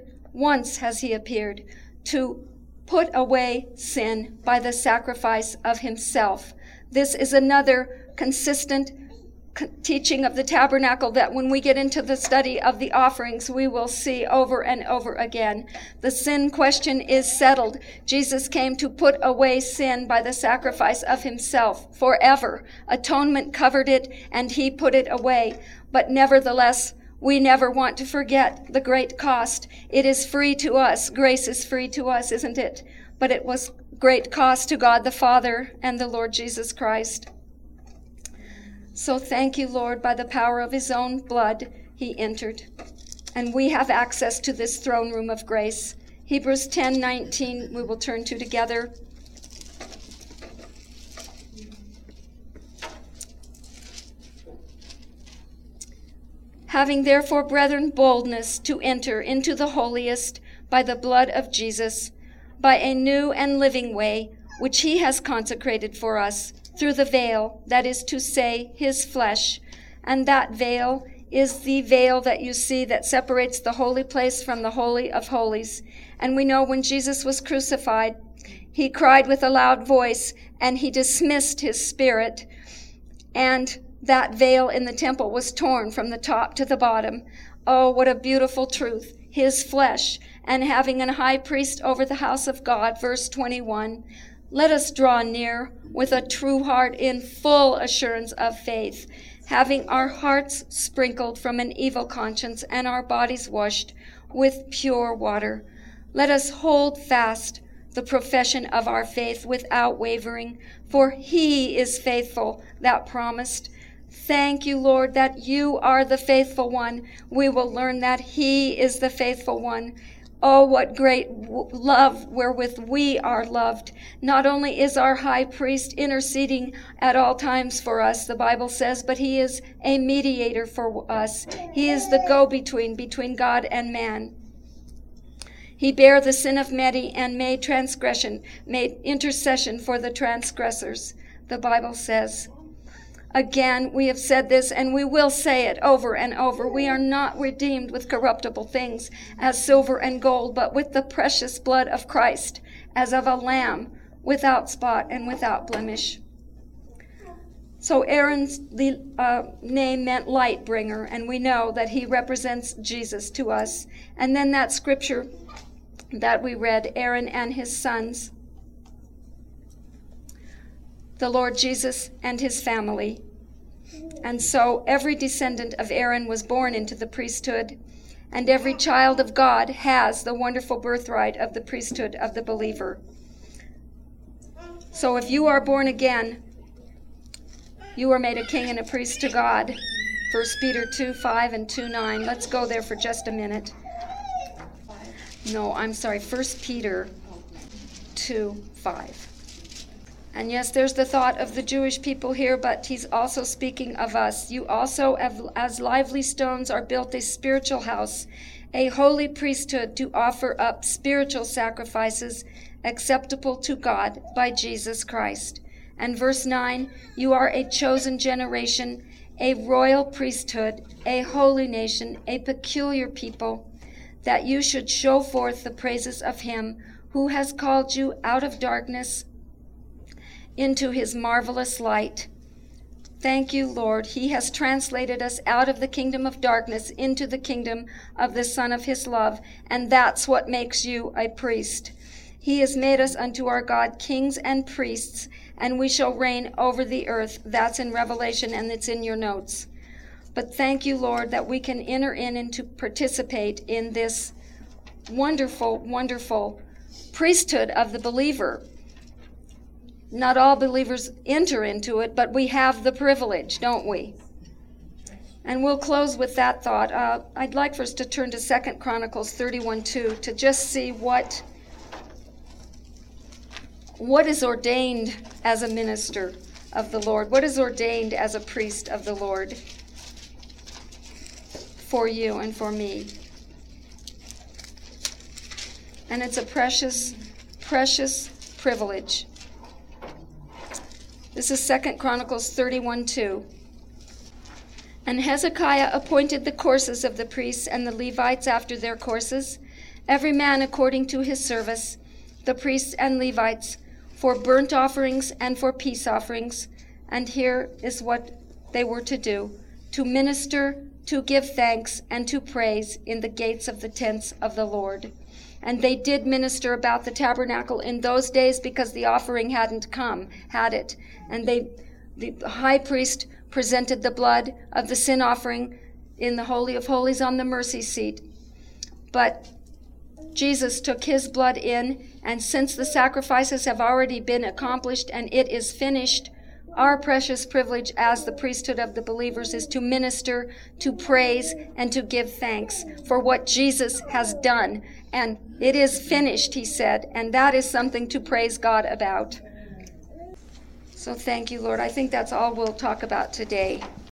S1: to put away sin by the sacrifice of himself. This is another consistent teaching of the tabernacle that when we get into the study of the offerings, we will see over and over again. The sin question is settled. Jesus came to put away sin by the sacrifice of himself forever. Atonement covered it, and he put it away. But nevertheless, we never want to forget the great cost. It is free to us. Grace is free to us, isn't it? But it was great cost to God the Father and the Lord Jesus Christ. So thank you, Lord, by the power of his own blood, he entered. And we have access to this throne room of grace. Hebrews 10:19 we will turn to together. Having therefore, brethren, boldness to enter into the holiest by the blood of Jesus, by a new and living way, which he has consecrated for us, through the veil, that is to say, his flesh. And that veil is the veil that you see that separates the holy place from the Holy of Holies. And we know when Jesus was crucified, he cried with a loud voice, and he dismissed his spirit. And that veil in the temple was torn from the top to the bottom. Oh, what a beautiful truth. His flesh, and having an high priest over the house of God, verse 21, let us draw near with a true heart in full assurance of faith, having our hearts sprinkled from an evil conscience and our bodies washed with pure water. Let us hold fast the profession of our faith without wavering, for he is faithful that promised. Thank you, Lord, that you are the faithful one. We will learn that he is the faithful one. Oh, what great love wherewith we are loved. Not only is our high priest interceding at all times for us, the Bible says, but he is a mediator for us. He is the go-between between God and man. He bare the sin of many and made intercession for the transgressors, the Bible says. Again, we have said this, and we will say it over and over. We are not redeemed with corruptible things as silver and gold, but with the precious blood of Christ, as of a lamb, without spot and without blemish. So Aaron's name meant light bringer, and we know that he represents Jesus to us. And then that scripture that we read, Aaron and his sons, the Lord Jesus and his family. And so every descendant of Aaron was born into the priesthood, and every child of God has the wonderful birthright of the priesthood of the believer. So if you are born again, you are made a king and a priest to God. 1 Peter 2:5 and 2:9. Let's go there for just a minute. No, I'm sorry, 1 Peter 2:5. And yes, there's the thought of the Jewish people here, but he's also speaking of us. You also, as lively stones, are built a spiritual house, a holy priesthood to offer up spiritual sacrifices acceptable to God by Jesus Christ. And verse 9, you are a chosen generation, a royal priesthood, a holy nation, a peculiar people, that you should show forth the praises of him who has called you out of darkness into his marvelous light. Thank you, Lord. He has translated us out of the kingdom of darkness into the kingdom of the Son of his love, and that's what makes you a priest. He has made us unto our God kings and priests, and we shall reign over the earth. That's in Revelation, and it's in your notes. But thank you, Lord, that we can enter in and to participate in this wonderful, wonderful priesthood of the believer. Not all believers enter into it, but we have the privilege, don't we? And we'll close with that thought. I'd like for us to turn to 2 Chronicles 31:2 to just see what is ordained as a minister of the Lord, what is ordained as a priest of the Lord for you and for me. And it's a precious, precious privilege. This is 2 Chronicles 31:2. And Hezekiah appointed the courses of the priests and the Levites after their courses, every man according to his service, the priests and Levites, for burnt offerings and for peace offerings. And here is what they were to do: to minister, to give thanks, and to praise in the gates of the tents of the Lord. And they did minister about the tabernacle in those days because the offering hadn't come, had it? And the high priest presented the blood of the sin offering in the Holy of Holies on the mercy seat. But Jesus took his blood in, and since the sacrifices have already been accomplished and it is finished, our precious privilege as the priesthood of the believers is to minister, to praise, and to give thanks for what Jesus has done. And it is finished, he said, and that is something to praise God about. So thank you, Lord. I think that's all we'll talk about today.